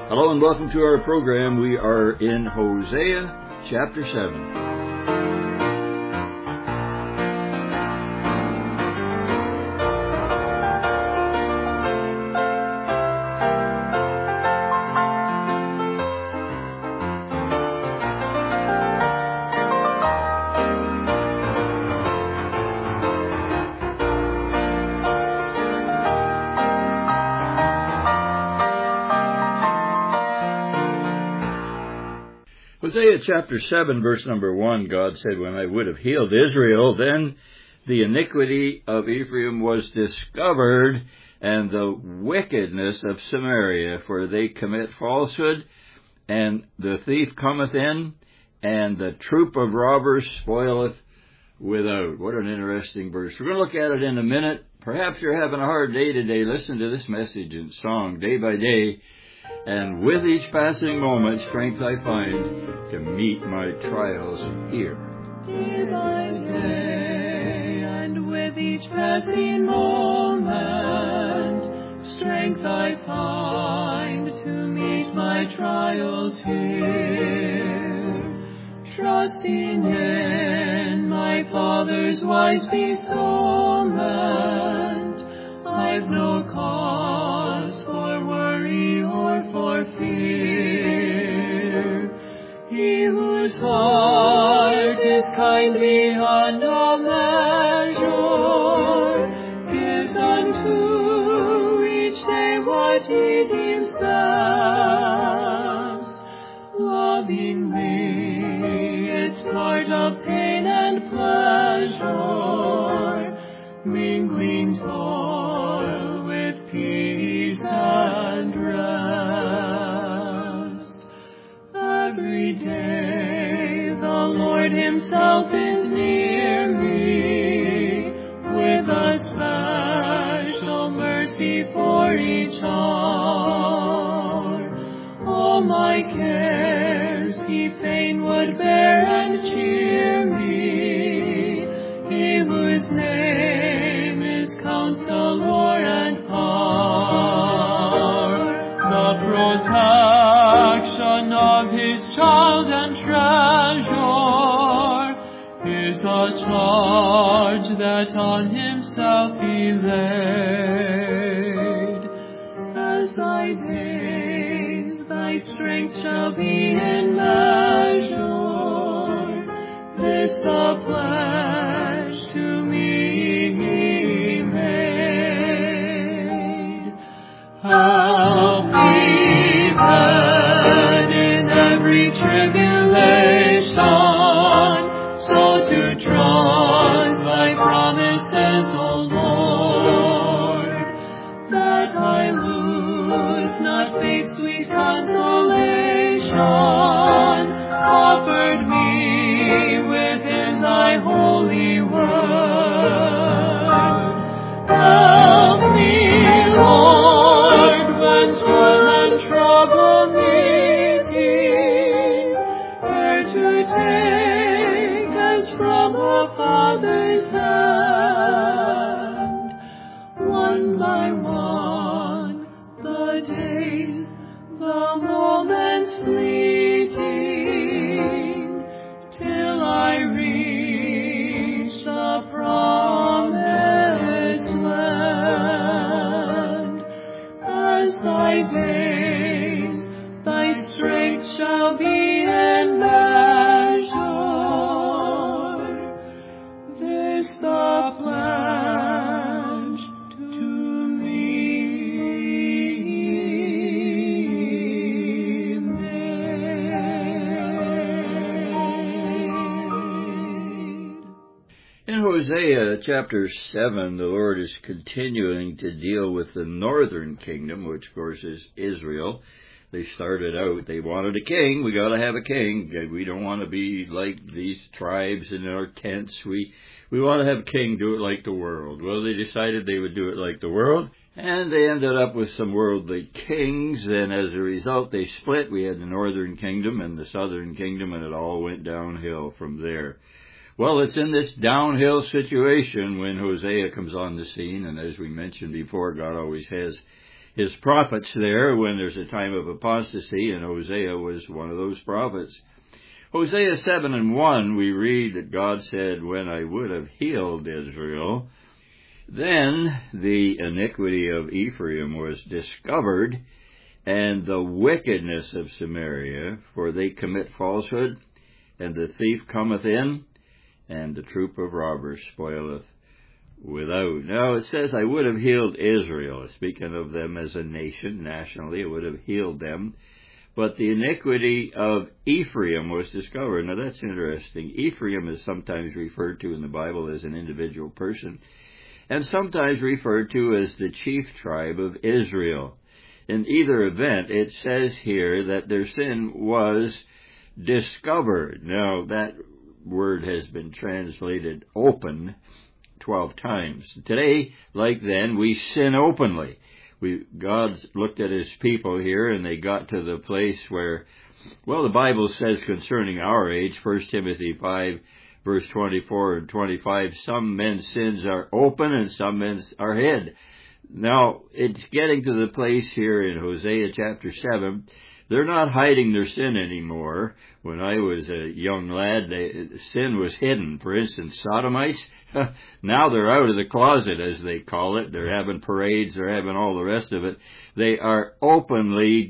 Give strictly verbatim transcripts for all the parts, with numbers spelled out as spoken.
Hello and welcome to our program. We are in Hosea chapter seven. Hosea chapter seven, verse number one, God said, "When I would have healed Israel, then the iniquity of Ephraim was discovered, and the wickedness of Samaria, for they commit falsehood, and the thief cometh in, and the troop of robbers spoileth without." What an interesting verse. We're going to look at it in a minute. Perhaps you're having a hard day today. Listen to this message and song day by day. "And with each passing moment, strength I find to meet my trials here." Day by day, and with each passing moment, strength I find to meet my trials here. Trusting in my Father's wise bestowment, I've no cause for worry or for fear. He whose heart is kind beyond all measure gives unto each day what he deems best. Loving me, it's part of pain and pleasure, mingling toil with peace and rest. Every day the Lord himself is near me, with a special mercy for each hour. All my cares he fain would bear and cheer me, he whose name is Counselor and Power. The protection of his child and treasure is a charge that on himself he laid. As thy days, thy strength shall be in measure. This the pledge to me he made. Help me then in every tribulation, so to trust thy promises, O Lord, that I lose not faith's sweet consolation, offered me within thy holy word. Help me, Lord, when toil and trouble meeting, where to take us from a Father's hand. One by one, the days, the moments fleeting, till I reach the promised land. As thy days, thy strength shall be in measure. This the pledge to me made. In Hosea chapter seven, the Lord is continuing to deal with the northern kingdom, which of course is Israel. They started out, they wanted a king. We got to have a king. We don't want to be like these tribes in our tents. We we want to have a king, do it like the world. Well, they decided they would do it like the world, and they ended up with some worldly kings, and as a result they split. We had the northern kingdom and the southern kingdom, and it all went downhill from there. Well, it's in this downhill situation when Hosea comes on the scene, and as we mentioned before, God always has his prophets there when there's a time of apostasy, and Hosea was one of those prophets. Hosea seven and one, we read that God said, when I would have healed Israel, then the iniquity of Ephraim was discovered, and the wickedness of Samaria, for they commit falsehood, and the thief cometh in, and the troop of robbers spoileth without. Now it says, I would have healed Israel. Speaking of them as a nation, nationally, I would have healed them. But the iniquity of Ephraim was discovered. Now that's interesting. Ephraim is sometimes referred to in the Bible as an individual person, and sometimes referred to as the chief tribe of Israel. In either event, it says here that their sin was discovered. Now, that word has been translated open twelve times. Today, like then, we sin openly. We God looked at his people here, and they got to the place where, well, the Bible says concerning our age, First Timothy five, verse twenty-four and twenty-five, some men's sins are open and some men's are hid. Now, it's getting to the place here in Hosea chapter seven, they're not hiding their sin anymore. When I was a young lad, they, sin was hidden. For instance, sodomites, now they're out of the closet, as they call it. They're having parades, they're having all the rest of it. They are openly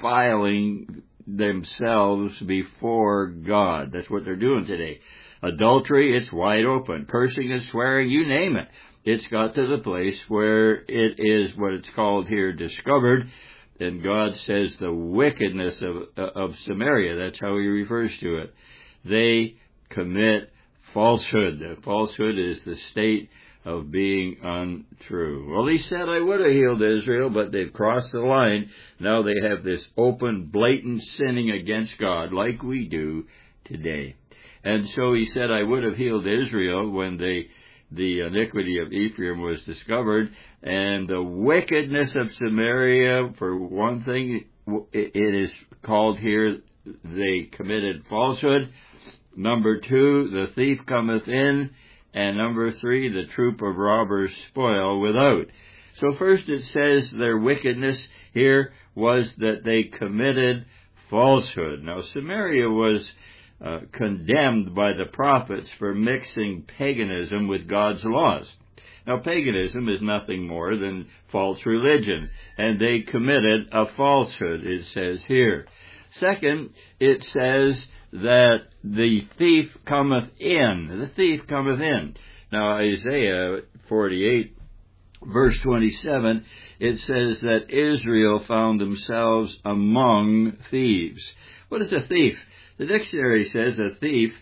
defiling themselves before God. That's what they're doing today. Adultery, it's wide open. Cursing and swearing, you name it. It's got to the place where it is what it's called here, discovered. And God says the wickedness of, of Samaria, that's how he refers to it. They commit falsehood. The falsehood is the state of being untrue. Well, he said, I would have healed Israel, but they've crossed the line. Now they have this open, blatant sinning against God, like we do today. And so he said, I would have healed Israel when they the iniquity of Ephraim was discovered, and the wickedness of Samaria, for one thing, it is called here, they committed falsehood. Number two, the thief cometh in, and number three, the troop of robbers spoil without. So first it says their wickedness here was that they committed falsehood. Now Samaria was Uh, condemned by the prophets for mixing paganism with God's laws. Now, paganism is nothing more than false religion, and they committed a falsehood, it says here. Second, it says that the thief cometh in. The thief cometh in. Now, Isaiah forty-eight, verse twenty-seven, it says that Israel found themselves among thieves. What is a thief? The dictionary says a thief,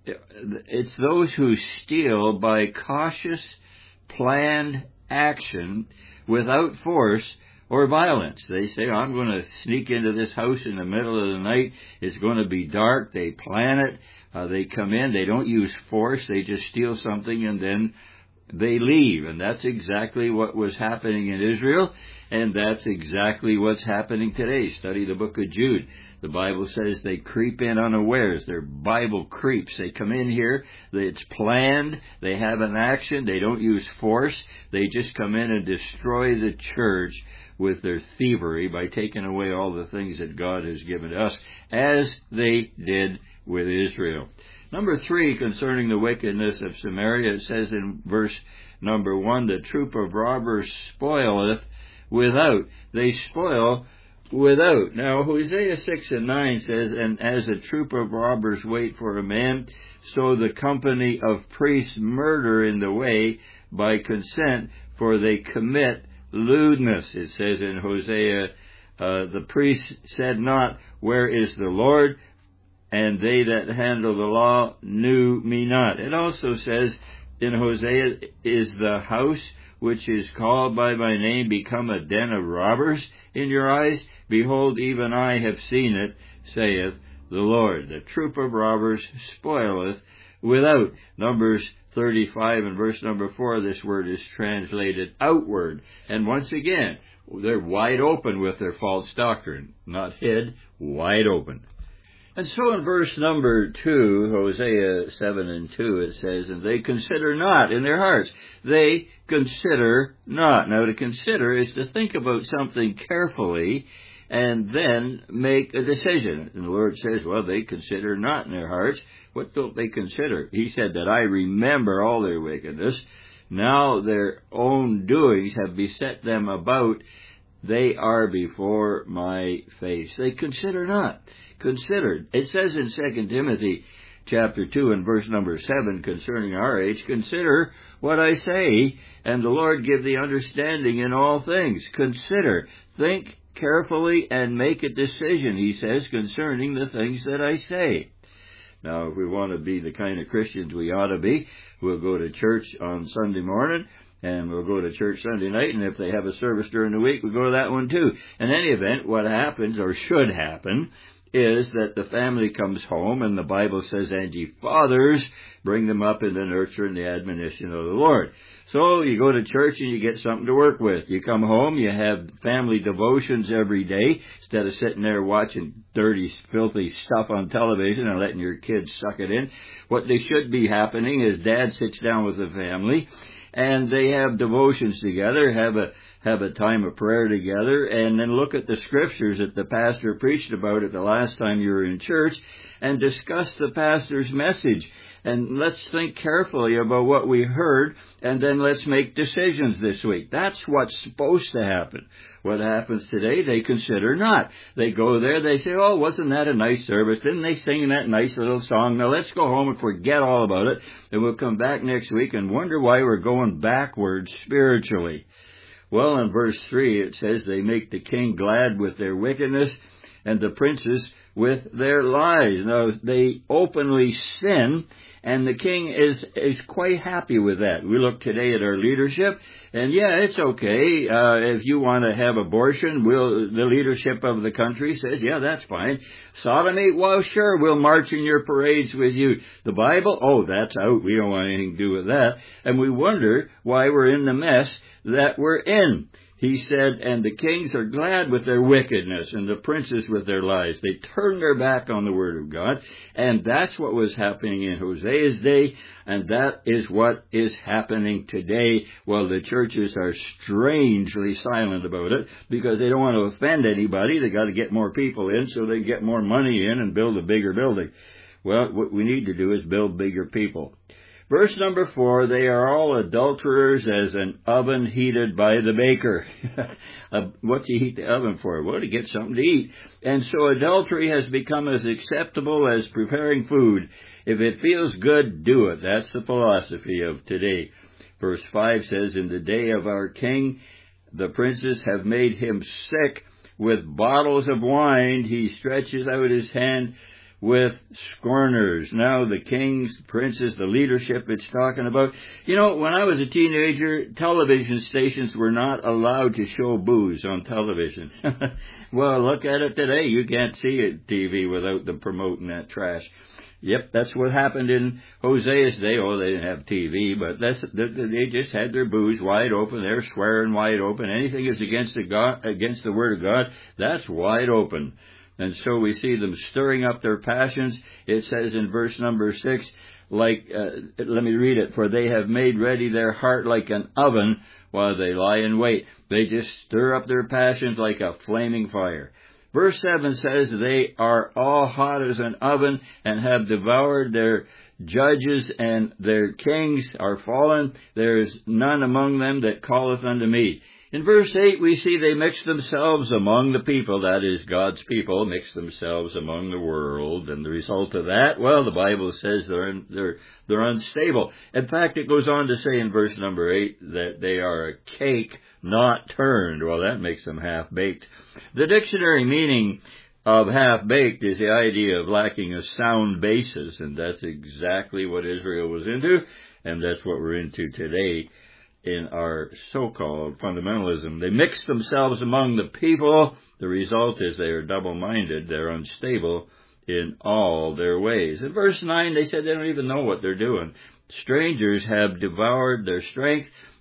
it's those who steal by cautious, planned action without force or violence. They say, I'm going to sneak into this house in the middle of the night. It's going to be dark. They plan it. Uh, they come in. They don't use force. They just steal something and then they leave. And that's exactly what was happening in Israel. And that's exactly what's happening today. Study the book of Jude. The Bible says they creep in unawares. They're Bible creeps. They come in here. It's planned. They have an action. They don't use force. They just come in and destroy the church with their thievery by taking away all the things that God has given us, as they did with Israel. Number three, concerning the wickedness of Samaria, it says in verse number one, the troop of robbers spoileth without. They spoil without. Now, Hosea six and nine says, and as a troop of robbers wait for a man, so the company of priests murder in the way by consent, for they commit lewdness. It says in Hosea, uh, the priests said not, where is the Lord? And they that handle the law knew me not. It also says in Hosea, is the house which is called by my name become a den of robbers in your eyes? Behold, even I have seen it, saith the Lord. The troop of robbers spoileth without. Numbers thirty-five and verse number four, this word is translated outward. And once again, they're wide open with their false doctrine. Not hid, wide open. And so in verse number two, Hosea seven and two, it says, and they consider not in their hearts. They consider not. Now to consider is to think about something carefully and then make a decision. And the Lord says, well, they consider not in their hearts. What don't they consider? He said that I remember all their wickedness. Now their own doings have beset them about. They are before my face. They consider not. Consider. It says in Second Timothy chapter two and verse number seven concerning our age, consider what I say, and the Lord give thee understanding in all things. Consider. Think carefully and make a decision, he says, concerning the things that I say. Now, if we want to be the kind of Christians we ought to be, we'll go to church on Sunday morning, and we'll go to church Sunday night, and if they have a service during the week, we'll go to that one too. In any event, what happens, or should happen, is that the family comes home, and the Bible says, and ye fathers, bring them up in the nurture and the admonition of the Lord. So you go to church and you get something to work with. You come home, you have family devotions every day, instead of sitting there watching dirty, filthy stuff on television and letting your kids suck it in. What they should be happening is dad sits down with the family, and they have devotions together, have a have a time of prayer together, and then look at the scriptures that the pastor preached about it the last time you were in church, and discuss the pastor's message. And let's think carefully about what we heard, and then let's make decisions this week. That's what's supposed to happen. What happens today, they consider not. They go there, they say, oh, wasn't that a nice service? Didn't they sing that nice little song? Now let's go home and forget all about it, and we'll come back next week and wonder why we're going backwards spiritually. Well, in verse three, it says, they make the king glad with their wickedness, and the princes with their lies. Now, they openly sin, and the king is is quite happy with that. We look today at our leadership, and yeah, it's okay. Uh, if you want to have abortion, we'll, the leadership of the country says, yeah, that's fine. Sodomy, well, sure, we'll march in your parades with you. The Bible, oh, that's out. We don't want anything to do with that. And we wonder why we're in the mess that we're in. He said, and the kings are glad with their wickedness, and the princes with their lies. They turn their back on the word of God, and that's what was happening in Hosea's day, and that is what is happening today. Well, the churches are strangely silent about it, because they don't want to offend anybody. They got to get more people in so they get more money in and build a bigger building. Well, what we need to do is build bigger people. Verse number four, they are all adulterers as an oven heated by the baker. uh, what's he heat the oven for? Well, to get something to eat. And so adultery has become as acceptable as preparing food. If it feels good, do it. That's the philosophy of today. Verse five says, in the day of our king, the princes have made him sick with bottles of wine. He stretches out his hand with scorners. Now the kings, princes, the leadership it's talking about. You know, when I was a teenager, television stations were not allowed to show booze on television. Well, look at it today. You can't see a T V without them promoting that trash. Yep, that's what happened in Hosea's day. Oh, they didn't have T V, but that's, they just had their booze wide open. They're swearing wide open. Anything is against the God, against the Word of God, that's wide open. And so we see them stirring up their passions. It says in verse number six, like, uh, let me read it, for they have made ready their heart like an oven while they lie in wait. They just stir up their passions like a flaming fire. Verse seven says, they are all hot as an oven and have devoured their judges, and their kings are fallen. There is none among them that calleth unto me. In verse eight, we see they mix themselves among the people, that is, God's people, mix themselves among the world, and the result of that, well, the Bible says they're they're they're unstable. In fact, it goes on to say in verse number eight that they are a cake not turned. Well, that makes them half-baked. The dictionary meaning of half-baked is the idea of lacking a sound basis, and that's exactly what Israel was into, and that's what we're into today in our so-called fundamentalism. They mix themselves among the people. The result is they are double-minded. They're unstable in all their ways. In verse nine, they said they don't even know what they're doing. Strangers have devoured their strength,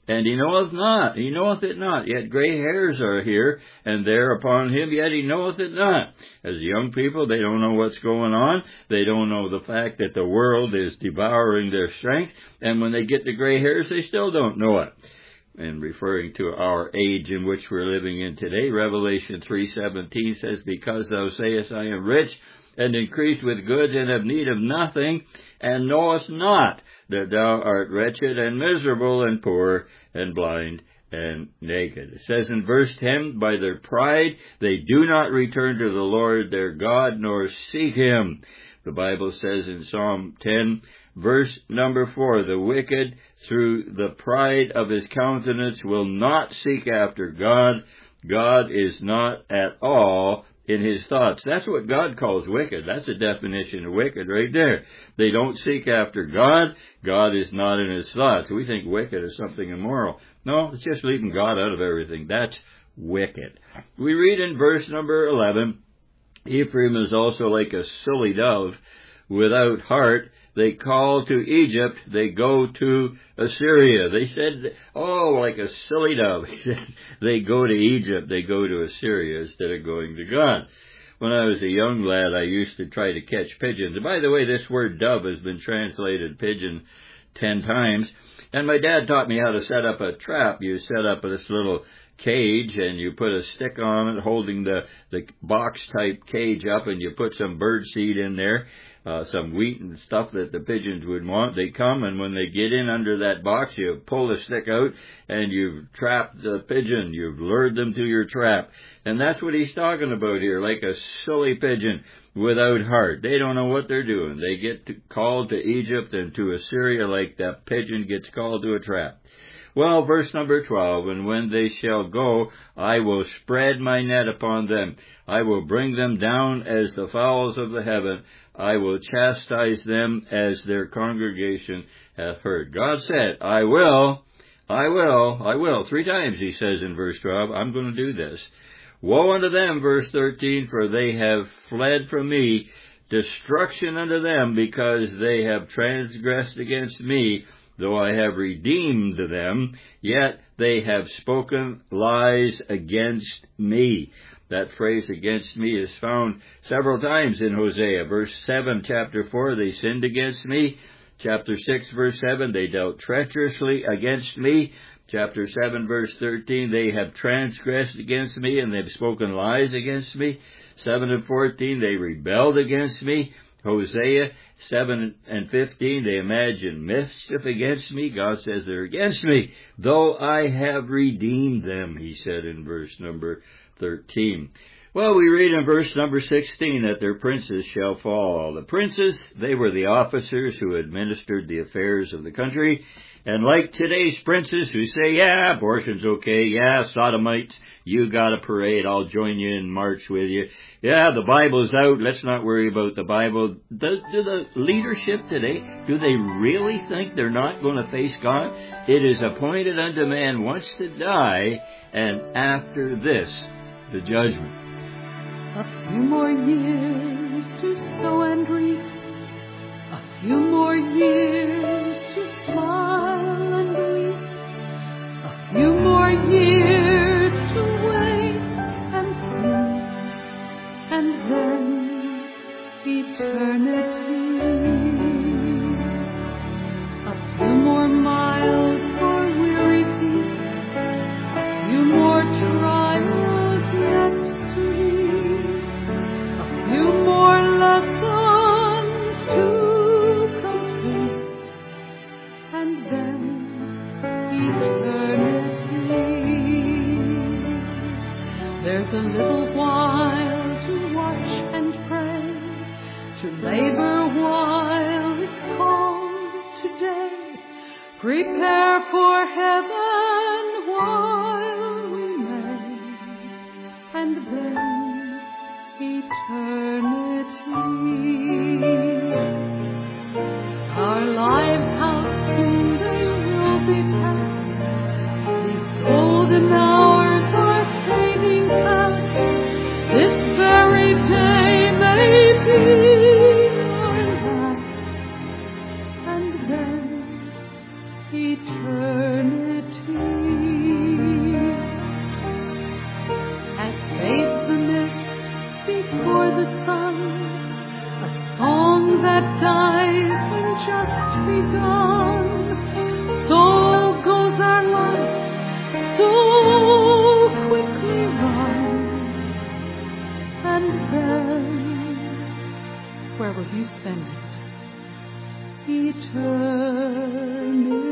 and he knoweth not, he knoweth it not, yet grey hairs are here and there upon him, yet he knoweth it not. As young people, they don't know what's going on, they don't know the fact that the world is devouring their strength, and when they get the grey hairs, they still don't know it. And referring to our age in which we're living in today, Revelation three seventeen says, because thou sayest, I am rich, and increased with goods, and have need of nothing, and knowest not that thou art wretched, and miserable, and poor, and blind, and naked. It says in verse ten, by their pride they do not return to the Lord their God, nor seek him. The Bible says in Psalm ten, verse number four, the wicked through the pride of his countenance will not seek after God. God is not at all in his thoughts. That's what God calls wicked. That's the definition of wicked right there. They don't seek after God. God is not in his thoughts. We think wicked is something immoral. No, it's just leaving God out of everything. That's wicked. We read in verse number eleven, Ephraim is also like a silly dove without heart. They call to Egypt, they go to Assyria. They said, oh, like a silly dove. He says, they go to Egypt, they go to Assyria instead of going to God. When I was a young lad, I used to try to catch pigeons. And by the way, this word dove has been translated pigeon ten times. And my dad taught me how to set up a trap. You set up this little cage and you put a stick on it holding the, the box-type cage up, and you put some bird seed in there. Uh, some wheat and stuff that the pigeons would want. They come, and when they get in under that box, you pull the stick out, and you've trapped the pigeon. You've lured them to your trap. And that's what he's talking about here, like a silly pigeon without heart. They don't know what they're doing. They get to, called to Egypt and to Assyria like that pigeon gets called to a trap. Well, verse number twelve, and when they shall go, I will spread my net upon them. I will bring them down as the fowls of the heaven. I will chastise them as their congregation hath heard. God said, I will, I will, I will. Three times he says in verse twelve, I'm going to do this. Woe unto them, verse thirteen, for they have fled from me. Destruction unto them, because they have transgressed against me. Though I have redeemed them, yet they have spoken lies against me. That phrase against me is found several times in Hosea. Verse seven, chapter four, they sinned against me. Chapter six, verse seven, they dealt treacherously against me. Chapter seven, verse thirteen, they have transgressed against me, and they've spoken lies against me. seven and fourteen, they rebelled against me. Hosea seven and fifteen, they imagine mischief against me. God says they're against me, though I have redeemed them, he said in verse number thirteen. Well, we read in verse number sixteen that their princes shall fall. The princes, they were the officers who administered the affairs of the country. And like today's princes who say, yeah, abortion's okay, yeah, sodomites, you got a parade, I'll join you and march with you. Yeah, the Bible's out, let's not worry about the Bible. Do, do the leadership today, do they really think they're not going to face God? It is appointed unto man once to die, and after this, the judgment. A few more years to sow and reap, a few more years to smile and weep, a few more years to wait and see, and then eternity. A few more miles for weary feet, a few more trials yet to meet, a few more lessons to complete, and then eternity. There's a little while to watch and pray, to labor while it's called today. Prepare for heaven while we may, and then eternity. Our lives, how soon they will be past. These golden hours are fading fast. This very day may be our last, and then eternity. will you spend it? Eternity.